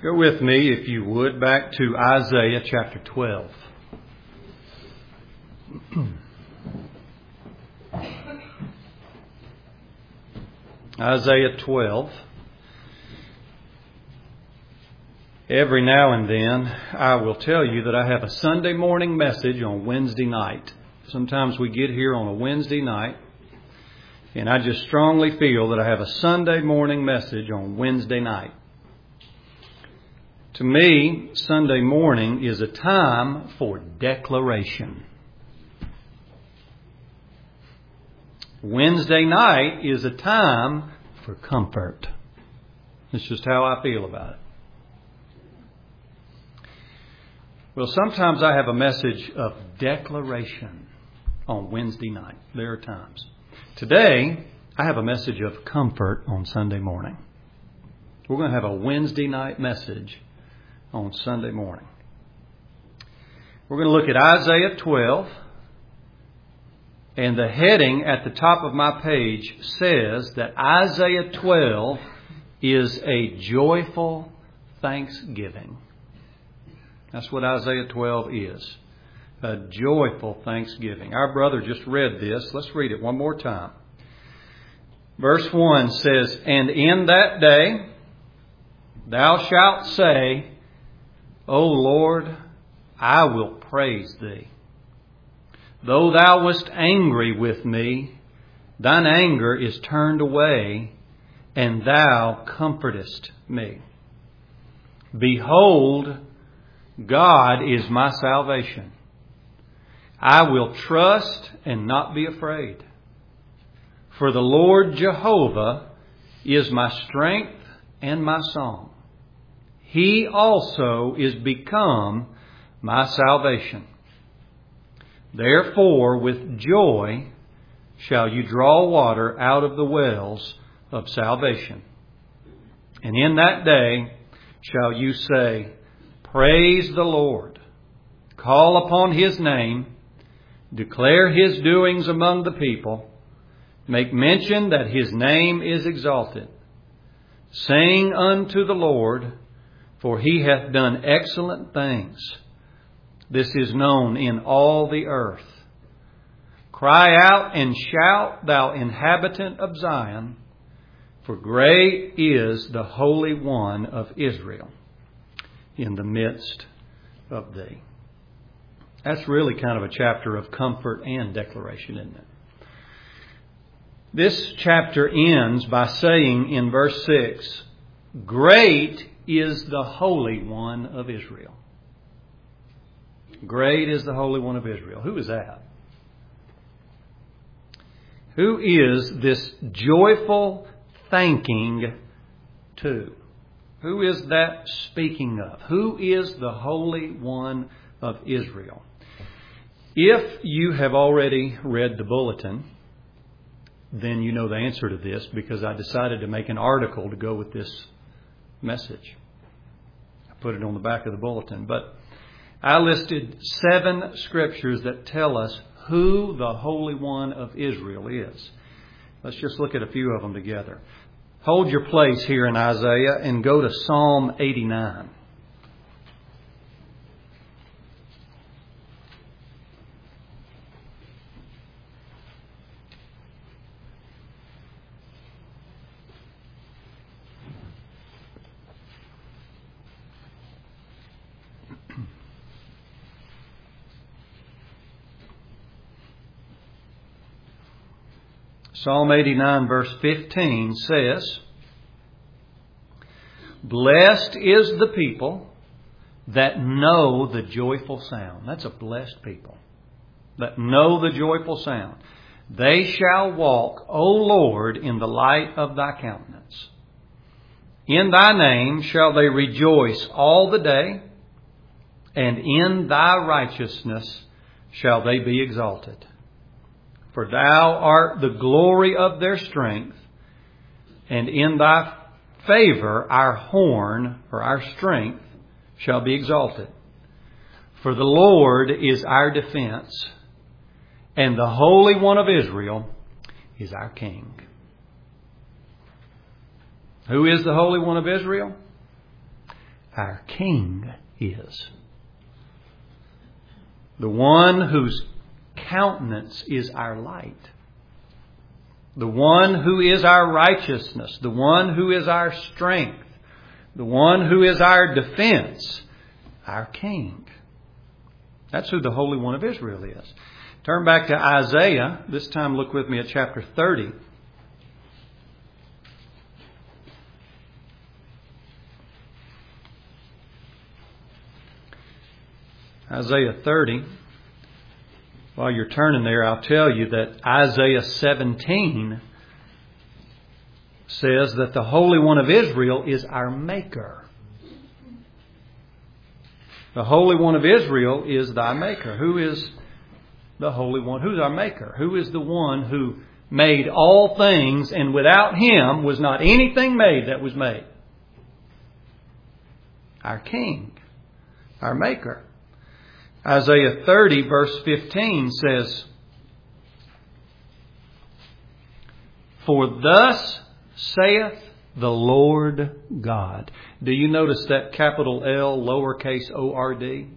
Go with me, if you would, back to Isaiah chapter 12. Isaiah 12. Every now and then I will tell you that I have a Sunday morning message on Wednesday night. Sometimes we get here on a Wednesday night, and I just strongly feel that I have a Sunday morning message on Wednesday night. To me, Sunday morning is a time for declaration. Wednesday night is a time for comfort. That's just how I feel about it. Well, sometimes I have a message of declaration on Wednesday night. There are times. Today, I have a message of comfort on Sunday morning. We're going to have a Wednesday night message on Sunday morning. We're going to look at Isaiah 12. And the heading at the top of my page says that Isaiah 12 is a joyful thanksgiving. That's what Isaiah 12 is. A joyful thanksgiving. Our brother just read this. Let's read it one more time. Verse 1 says, "And in that day thou shalt say, O Lord, I will praise thee. Though thou wast angry with me, thine anger is turned away, and thou comfortest me. Behold, God is my salvation. I will trust and not be afraid. For the Lord Jehovah is my strength and my song. He also is become my salvation. Therefore, with joy shall you draw water out of the wells of salvation. And in that day shall you say, Praise the Lord. Call upon His name. Declare His doings among the people. Make mention that His name is exalted. Sing unto the Lord, for He hath done excellent things. This is known in all the earth. Cry out and shout, thou inhabitant of Zion, for great is the Holy One of Israel in the midst of thee." That's really kind of a chapter of comfort and declaration, isn't it? This chapter ends by saying in verse 6, "Great is the Holy One of Israel." Great is the Holy One of Israel. Who is that? Who is this joyful thanking to? Who is that speaking of? Who is the Holy One of Israel? If you have already read the bulletin, then you know the answer to this, because I decided to make an article to go with this message. I put it on the back of the bulletin. But I listed 7 scriptures that tell us who the Holy One of Israel is. Let's just look at a few of them together. Hold your place here in Isaiah and go to Psalm 89. Psalm 89 verse 15 says, "Blessed is the people that know the joyful sound." That's a blessed people. That know the joyful sound. "They shall walk, O Lord, in the light of thy countenance. In thy name shall they rejoice all the day, and in thy righteousness shall they be exalted. For thou art the glory of their strength, and in thy favor our horn, or our strength, shall be exalted. For the Lord is our defense, and the Holy One of Israel is our King." Who is the Holy One of Israel? our King is. The one whose countenance is our light. The one who is our righteousness. The one who is our strength. The one who is our defense. Our King. That's who the Holy One of Israel is. Turn back to Isaiah. This time look with me at chapter 30. Isaiah 30. While you're turning there, I'll tell you that Isaiah 17 says that the Holy One of Israel is our Maker. The Holy One of Israel is thy Maker. Who is the Holy One? Who's our Maker? Who is the one who made all things, and without Him was not anything made that was made? Our King, our Maker. Isaiah 30 verse 15 says, "For thus saith the Lord God." Do you notice that capital L, lowercase O-R-D?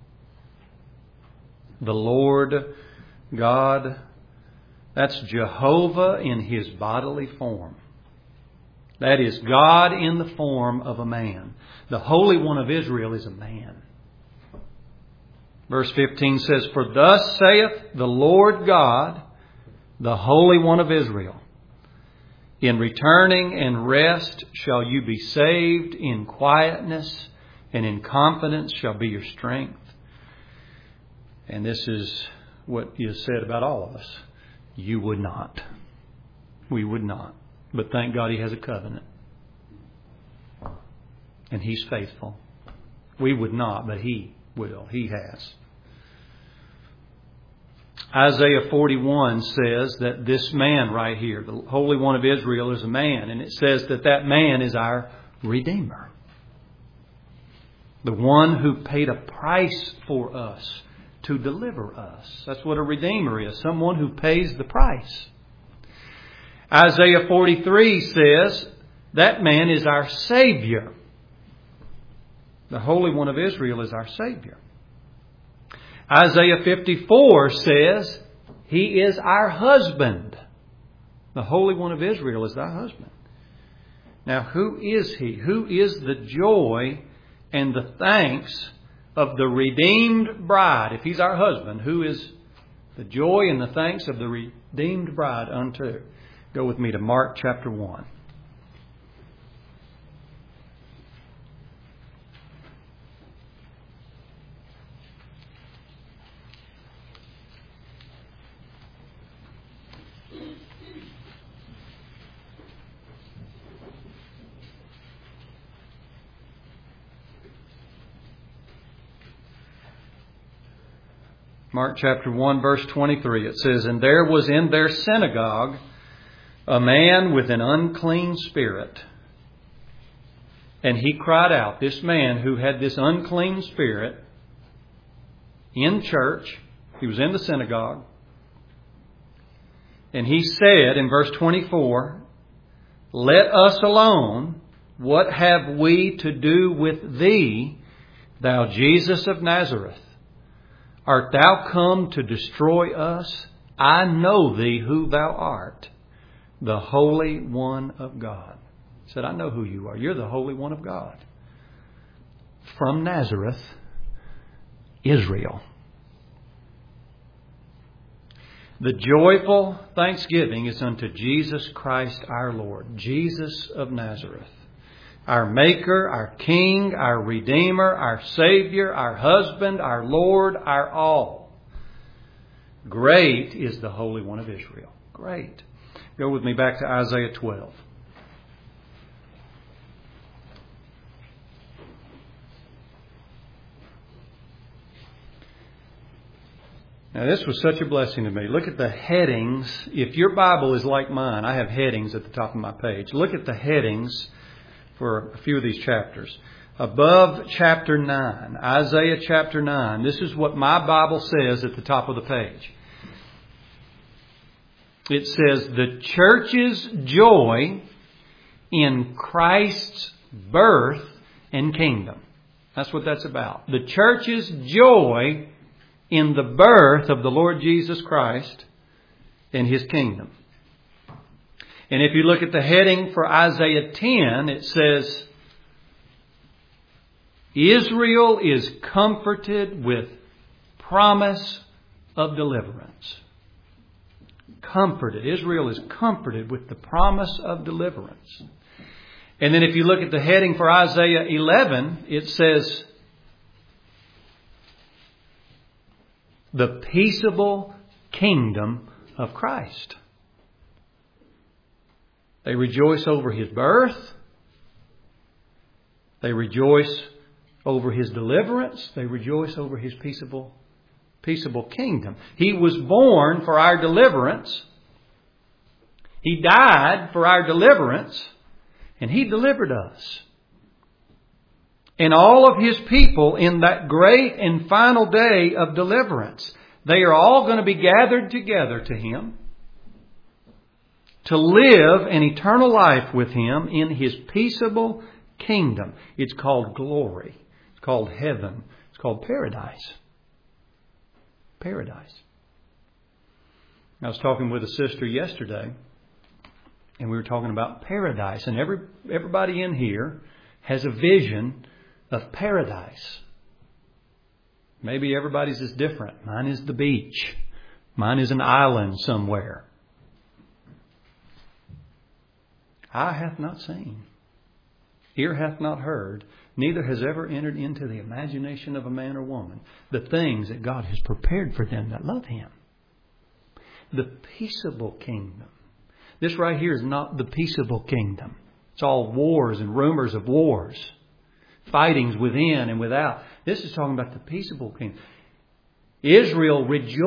The Lord God. That's Jehovah in His bodily form. That is God in the form of a man. The Holy One of Israel is a man. Verse 15 says, "For thus saith the Lord God, the Holy One of Israel, in returning and rest shall you be saved, in quietness and in confidence shall be your strength." And this is what is said about all of us. You would not. We would not. But thank God He has a covenant. And He's faithful. We would not, but He will. He has. Isaiah 41 says that this man right here, the Holy One of Israel, is a man. And it says that that man is our Redeemer. The one who paid a price for us to deliver us. That's what a Redeemer is. Someone who pays the price. Isaiah 43 says that man is our Savior. The Holy One of Israel is our Savior. Isaiah 54 says He is our husband. The Holy One of Israel is thy husband. Now, who is He? Who is the joy and the thanks of the redeemed bride? If He's our husband, who is the joy and the thanks of the redeemed bride unto? Go with me to Mark chapter 1. Mark chapter 1 verse 23. It says, "And there was in their synagogue a man with an unclean spirit. And he cried out," this man who had this unclean spirit, in church, he was in the synagogue. And he said in verse 24, "Let us alone. What have we to do with thee, thou Jesus of Nazareth? Art thou come to destroy us? I know thee who thou art, the Holy One of God." He said, "I know who you are. You're the Holy One of God. From Nazareth, Israel." The joyful thanksgiving is unto Jesus Christ our Lord, Jesus of Nazareth. Our Maker, our King, our Redeemer, our Savior, our Husband, our Lord, our all. Great is the Holy One of Israel. Great. Go with me back to Isaiah 12. Now this was such a blessing to me. Look at the headings. If your Bible is like mine, I have headings at the top of my page. Look at the headings for a few of these chapters. Above chapter 9, Isaiah chapter 9, this is what my Bible says at the top of the page. It says, "The church's joy in Christ's birth and kingdom." That's what that's about. The church's joy in the birth of the Lord Jesus Christ and His kingdom. And if you look at the heading for Isaiah 10, it says, Israel is comforted with promise of deliverance. Comforted. Israel is comforted with the promise of deliverance. And then if you look at the heading for Isaiah 11, it says, the peaceable kingdom of Christ. They rejoice over His birth. They rejoice over His deliverance. They rejoice over His peaceable kingdom. He was born for our deliverance. He died for our deliverance. And He delivered us. And all of His people in that great and final day of deliverance, they are all going to be gathered together to Him to live an eternal life with Him in His peaceable kingdom. It's called glory. It's called heaven. It's called paradise. Paradise. I was talking with a sister yesterday, and we were talking about paradise. And everybody in here has a vision of paradise. Maybe everybody's is different. Mine is the beach. Mine is an island somewhere. Eye hath not seen, ear hath not heard, neither has ever entered into the imagination of a man or woman the things that God has prepared for them that love Him. The peaceable kingdom. This right here is not the peaceable kingdom. It's all wars and rumors of wars. Fightings within and without. This is talking about the peaceable kingdom. Israel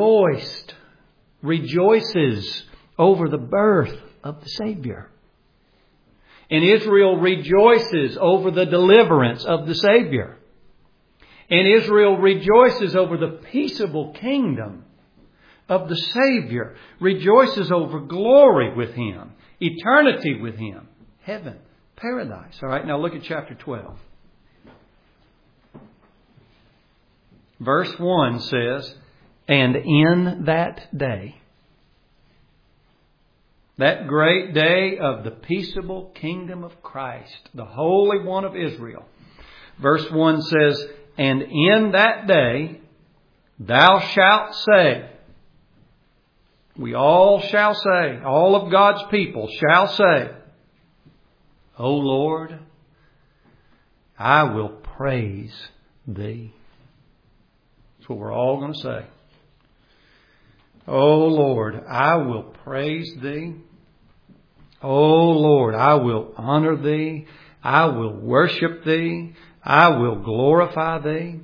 rejoices over the birth of the Savior. And Israel rejoices over the deliverance of the Savior. And Israel rejoices over the peaceable kingdom of the Savior. Rejoices over glory with Him. Eternity with Him. Heaven. Paradise. All right, now look at chapter 12. Verse 1 says, and in that day, that great day of the peaceable kingdom of Christ, the Holy One of Israel. Verse 1 says, and in that day thou shalt say, we all shall say, all of God's people shall say, O Lord, I will praise Thee. That's what we're all going to say. O Lord, I will praise Thee. O Lord, I will honor Thee. I will worship Thee. I will glorify Thee.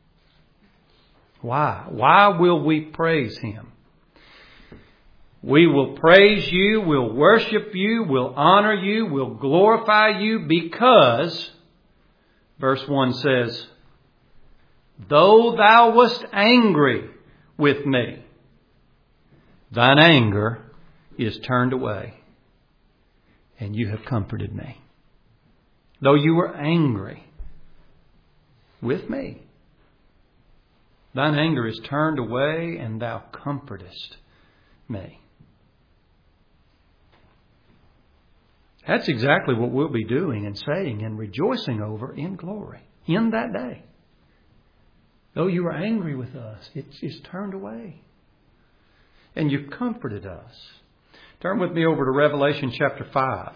Why? Why will we praise Him? We will praise You, we'll worship You, we'll honor You, we'll glorify You because, verse 1 says, though Thou wast angry with me, Thine anger is turned away, and You have comforted me. Though You were angry with me, Thine anger is turned away, and Thou comfortest me. That's exactly what we'll be doing and saying and rejoicing over in glory in that day. Though You were angry with us, it's turned away. And You comforted us. Turn with me over to Revelation chapter 5.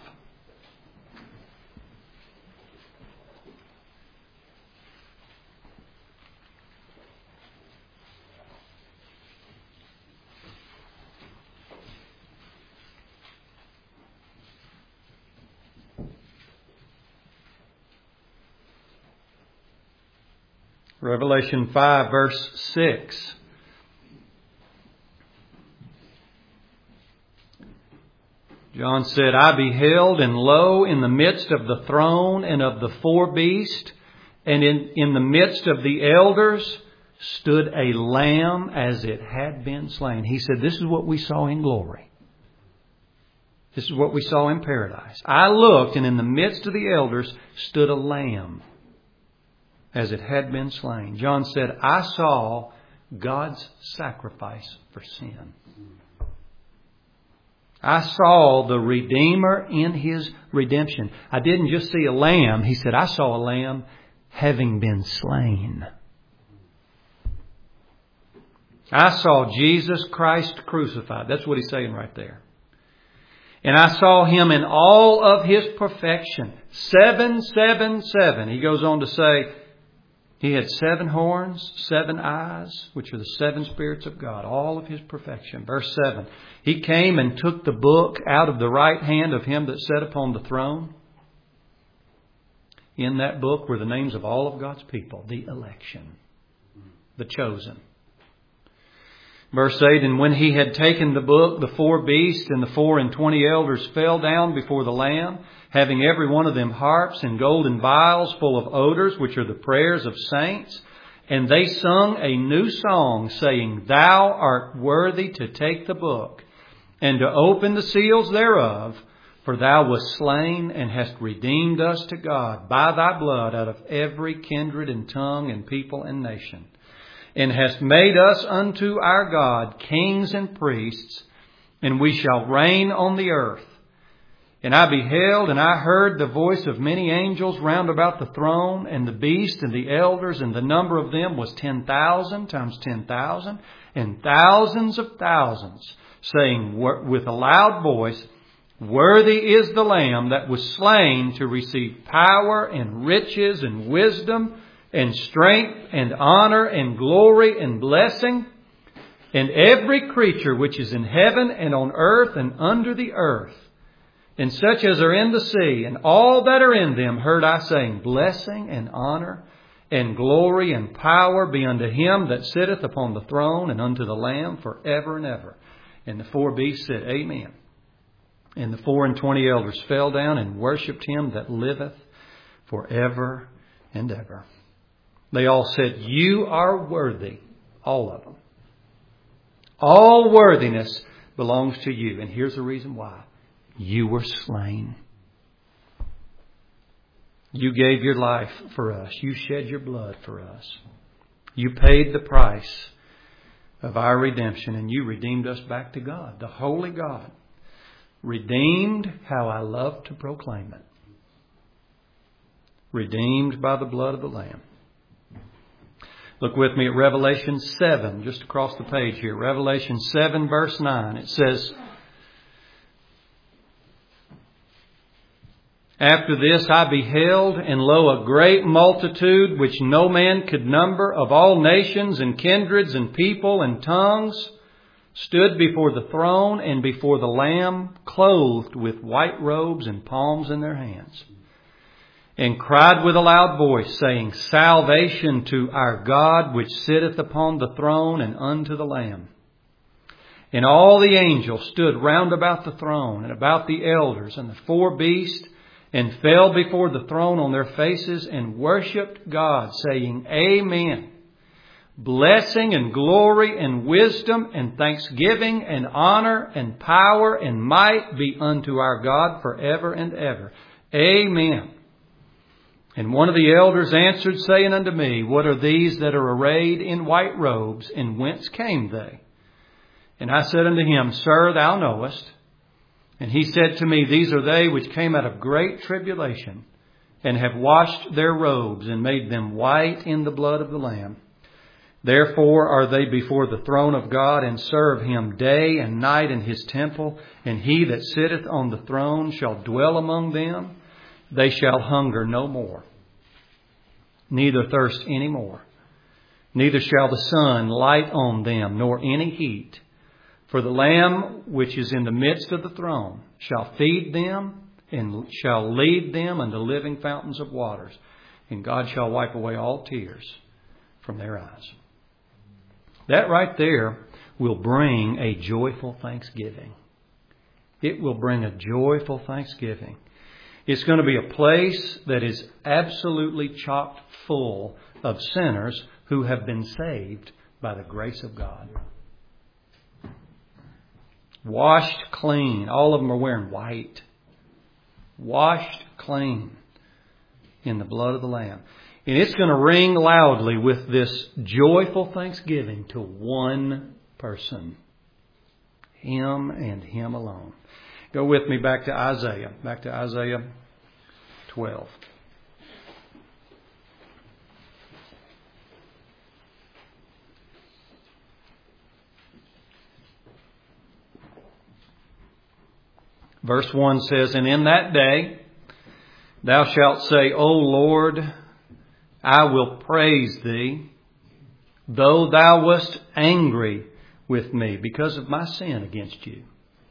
Revelation 5 verse 6. John said, I beheld, and lo, in the midst of the throne and of the four beasts, and in the midst of the elders, stood a lamb as it had been slain. He said, this is what we saw in glory. This is what we saw in paradise. I looked, and in the midst of the elders stood a lamb as it had been slain. John said, I saw God's sacrifice for sin. I saw the Redeemer in His redemption. I didn't just see a lamb. He said, I saw a lamb having been slain. I saw Jesus Christ crucified. That's what He's saying right there. And I saw Him in all of His perfection. 777. He goes on to say, He had 7 horns, 7 eyes, which are the 7 spirits of God, all of His perfection. Verse 7. He came and took the book out of the right hand of Him that sat upon the throne. In that book were the names of all of God's people, the election, the chosen. Verse 8, and when He had taken the book, the 4 beasts and the 24 elders fell down before the Lamb, having every one of them harps and golden vials full of odors, which are the prayers of saints. And they sung a new song, saying, Thou art worthy to take the book and to open the seals thereof, for Thou wast slain and hast redeemed us to God by Thy blood out of every kindred and tongue and people and nation, and hast made us unto our God kings and priests, and we shall reign on the earth. And I beheld, and I heard the voice of many angels round about the throne, and the beast, and the elders, and the number of them was 10,000 times 10,000, and thousands of thousands, saying with a loud voice, Worthy is the Lamb that was slain to receive power and riches and wisdom and strength and honor and glory and blessing. And every creature which is in heaven and on earth and under the earth, and such as are in the sea, and all that are in them, heard I saying, Blessing and honor and glory and power be unto Him that sitteth upon the throne and unto the Lamb forever and ever. And the 4 beasts said, Amen. And the 24 elders fell down and worshipped Him that liveth forever and ever. They all said, You are worthy, all of them. All worthiness belongs to You. And here's the reason why. You were slain. You gave your life for us. You shed your blood for us. You paid the price of our redemption, and You redeemed us back to God, the holy God. Redeemed, how I love to proclaim it. Redeemed by the blood of the Lamb. Look with me at Revelation 7, just across the page here. Revelation 7, verse 9. It says, After this I beheld, and lo, a great multitude, which no man could number, of all nations and kindreds and people and tongues, stood before the throne and before the Lamb, clothed with white robes and palms in their hands, and cried with a loud voice, saying, Salvation to our God, which sitteth upon the throne, and unto the Lamb. And all the angels stood round about the throne, and about the elders, and the 4 beasts, and fell before the throne on their faces, and worshipped God, saying, Amen. Blessing and glory and wisdom and thanksgiving and honor and power and might be unto our God forever and ever. Amen. And one of the elders answered, saying unto me, What are these that are arrayed in white robes, and whence came they? And I said unto him, Sir, Thou knowest. And he said to me, These are they which came out of great tribulation, and have washed their robes, and made them white in the blood of the Lamb. Therefore are they before the throne of God, and serve Him day and night in His temple. And He that sitteth on the throne shall dwell among them. They shall hunger no more, neither thirst any more. Neither shall the sun light on them, nor any heat. For the Lamb which is in the midst of the throne shall feed them, and shall lead them unto living fountains of waters. And God shall wipe away all tears from their eyes. That right there will bring a joyful thanksgiving. It will bring a joyful thanksgiving. It's going to be a place that is absolutely chock full of sinners who have been saved by the grace of God. Washed clean. All of them are wearing white. Washed clean in the blood of the Lamb. And it's going to ring loudly with this joyful thanksgiving to one person. Him and Him alone. Go with me back to Isaiah. Back to Isaiah 12. Verse 1 says, "And in that day thou shalt say, O Lord, I will praise Thee, though Thou wast angry with me because of my sin against You."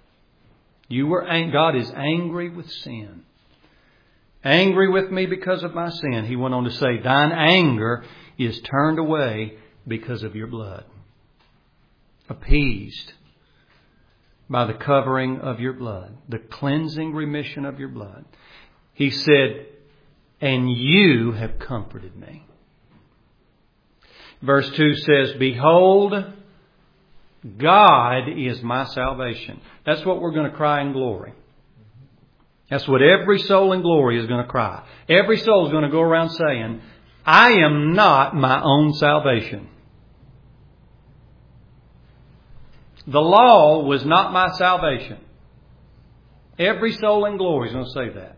God is angry with sin. Angry with me because of my sin. He went on to say, Thine anger is turned away because of Your blood. Appeased by the covering of Your blood, the cleansing remission of Your blood. He said, and You have comforted me. Verse 2 says, Behold, God is my salvation. That's what we're going to cry in glory. That's what every soul in glory is going to cry. Every soul is going to go around saying, I am not my own salvation. The law was not my salvation. Every soul in glory is going to say that.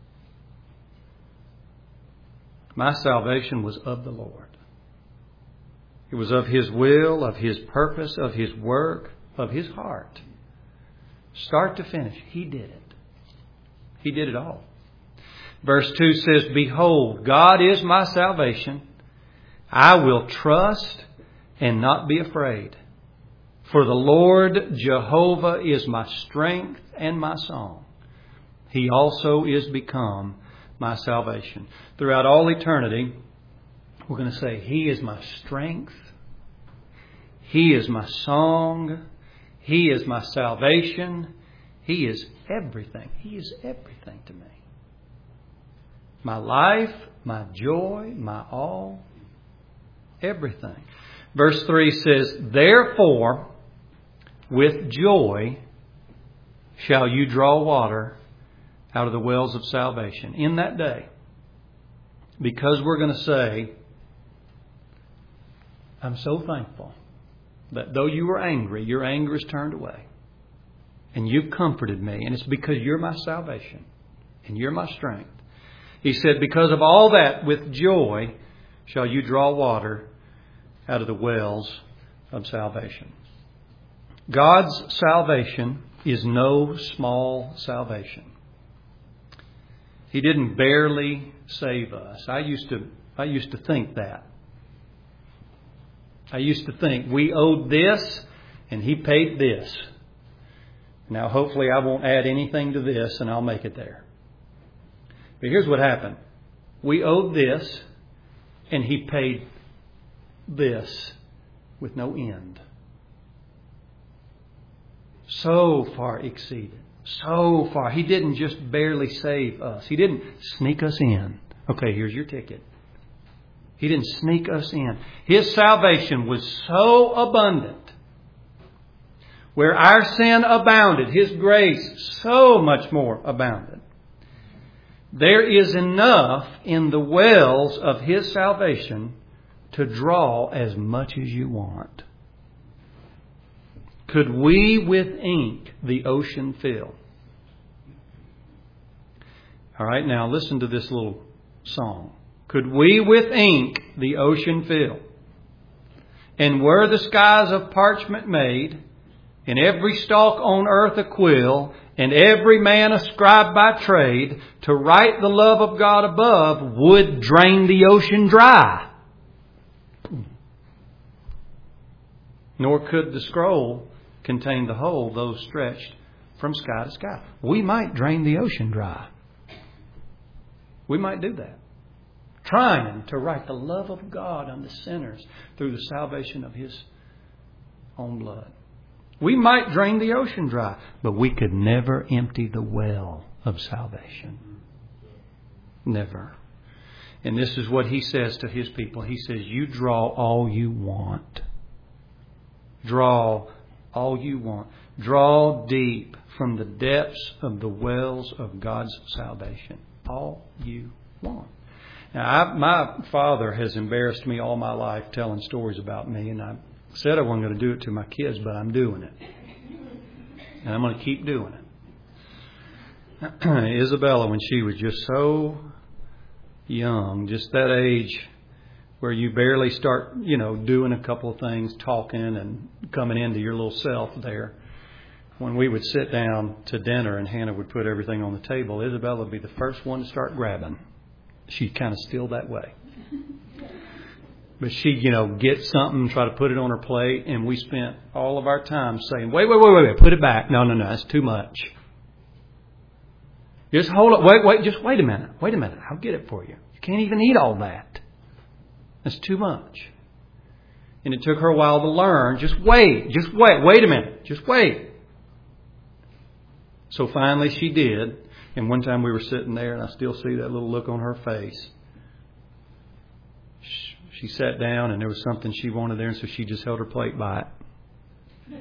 My salvation was of the Lord. It was of His will, of His purpose, of His work, of His heart. Start to finish, He did it. He did it all. Verse 2 says, Behold, God is my salvation. I will trust and not be afraid. For the Lord Jehovah is my strength and my song. He also is become my salvation. Throughout all eternity, we're going to say, He is my strength. He is my song. He is my salvation. He is everything. He is everything to me. My life, my joy, my all, everything. Verse 3 says, Therefore, with joy shall you draw water out of the wells of salvation. In that day, because we're going to say, I'm so thankful that though you were angry, your anger is turned away. And you've comforted me. And it's because you're my salvation. And you're my strength. He said, because of all that, with joy shall you draw water out of the wells of salvation. God's salvation is no small salvation. He didn't barely save us. I used to think that. I used to think we owed this and He paid this. Now hopefully I won't add anything to this and I'll make it there. But here's what happened. We owed this and He paid this with no end. So far exceeded. So far. He didn't just barely save us. He didn't sneak us in. Okay, here's your ticket. He didn't sneak us in. His salvation was so abundant. Where our sin abounded, His grace so much more abounded. There is enough in the wells of His salvation to draw as much as you want. Could we with ink the ocean fill? All right, now listen to this little song. Could we with ink the ocean fill? And were the skies of parchment made, and every stalk on earth a quill, and every man a scribe by trade, to write the love of God above would drain the ocean dry. Nor could the scroll contain the whole, though stretched from sky to sky. We might drain the ocean dry. We might do that. Trying to write the love of God unto sinners through the salvation of His own blood. We might drain the ocean dry, but we could never empty the well of salvation. Never. And this is what He says to His people. He says, you draw all you want. Draw all you want. Draw deep from the depths of the wells of God's salvation. All you want. Now, my father has embarrassed me all my life telling stories about me, and I said I wasn't going to do it to my kids, but I'm doing it. And I'm going to keep doing it. Isabella, when she was just so young, just that age where you barely start, doing a couple of things, talking and coming into your little self there. When we would sit down to dinner and Hannah would put everything on the table, Isabella would be the first one to start grabbing. She's kind of still that way. But she'd, get something, try to put it on her plate, and we spent all of our time saying, wait, put it back. No, that's too much. Just hold it. Just wait a minute. I'll get it for you. You can't even eat all that. That's too much. And it took her a while to learn. Just wait a minute. Just wait. So finally she did. And one time we were sitting there, and I still see that little look on her face. She sat down, and there was something she wanted there, and so she just held her plate by it.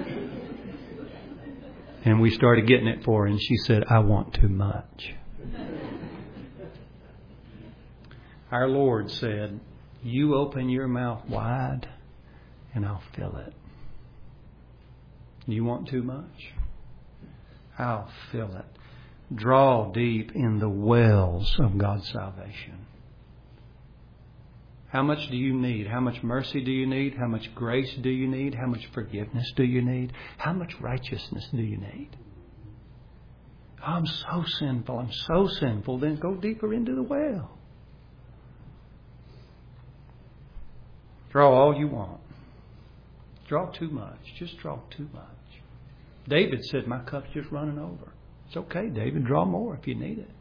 And we started getting it for her, and she said, I want too much. Our Lord said, you open your mouth wide, and I'll fill it. You want too much? I'll fill it. Draw deep in the wells of God's salvation. How much do you need? How much mercy do you need? How much grace do you need? How much forgiveness do you need? How much righteousness do you need? Oh, I'm so sinful. Then go deeper into the well. Draw all you want. Draw too much. Just draw too much. David said, my cup's just running over. It's okay, David. Draw more if you need it.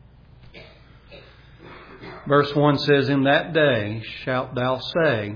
Verse 1 says, in that day shalt thou say,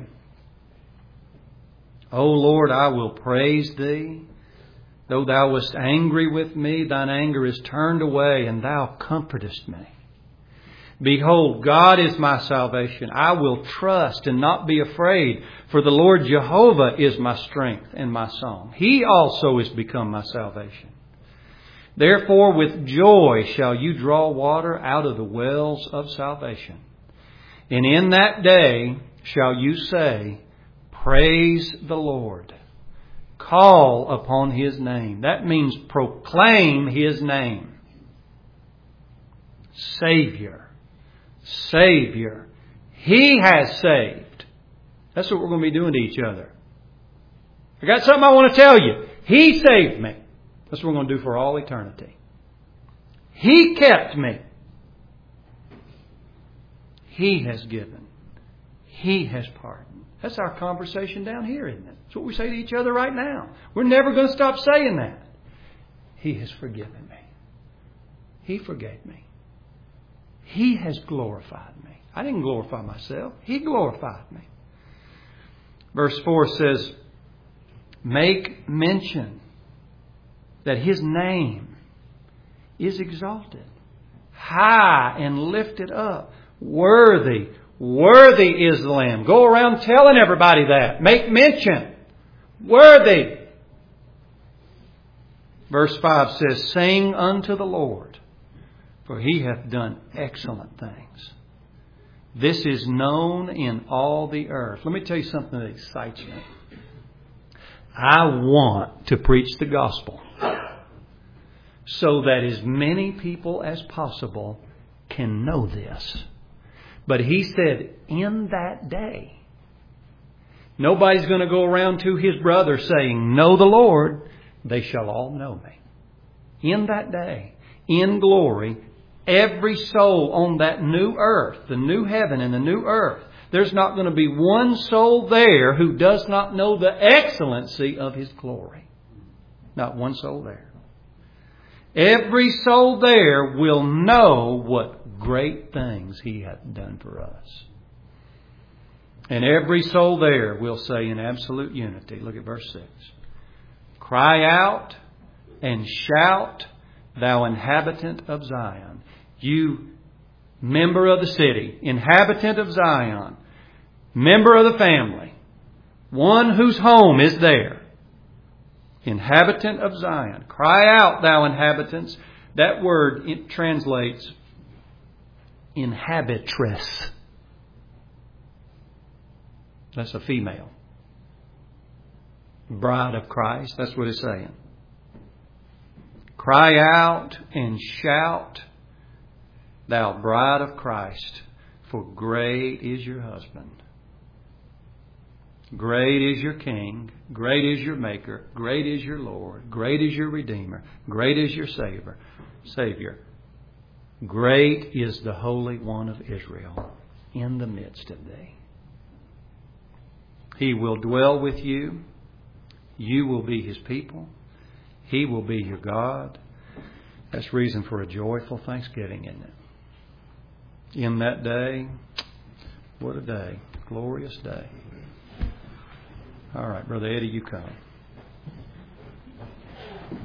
O Lord, I will praise Thee. Though Thou wast angry with me, Thine anger is turned away, and Thou comfortest me. Behold, God is my salvation. I will trust and not be afraid, for the Lord Jehovah is my strength and my song. He also is become my salvation. Therefore with joy shall you draw water out of the wells of salvation. And in that day shall you say, praise the Lord. Call upon His name. That means proclaim His name. Savior. He has saved. That's what we're going to be doing to each other. I got something I want to tell you. He saved me. That's what we're going to do for all eternity. He kept me. He has given. He has pardoned. That's our conversation down here, isn't it? That's what we say to each other right now. We're never going to stop saying that. He has forgiven me. He forgave me. He has glorified me. I didn't glorify myself. He glorified me. Verse 4 says, make mention that His name is exalted, high and lifted up. Worthy is the Lamb. Go around telling everybody that. Make mention. Worthy. Verse 5 says, sing unto the Lord, for He hath done excellent things. This is known in all the earth. Let me tell you something that excites me. I want to preach the gospel so that as many people as possible can know this. But He said, in that day, nobody's going to go around to his brother saying, know the Lord. They shall all know me. In that day, in glory, every soul on that new earth, the new heaven and the new earth, there's not going to be one soul there who does not know the excellency of His glory. Not one soul there. Every soul there will know what great things He hath done for us. And every soul there will say in absolute unity, look at verse 6. Cry out and shout, thou inhabitant of Zion. You member of the city, inhabitant of Zion, member of the family, one whose home is there. Inhabitant of Zion. Cry out, thou inhabitants. That word, it translates inhabitress. That's a female. Bride of Christ. That's what it's saying. Cry out and shout, thou bride of Christ, for great is your husband. Great is your King. Great is your Maker. Great is your Lord. Great is your Redeemer. Great is your Savior. Great is the Holy One of Israel in the midst of thee. He will dwell with you. You will be His people. He will be your God. That's reason for a joyful thanksgiving, isn't it? In that day, what a day. Glorious day. All right, Brother Eddie, you come.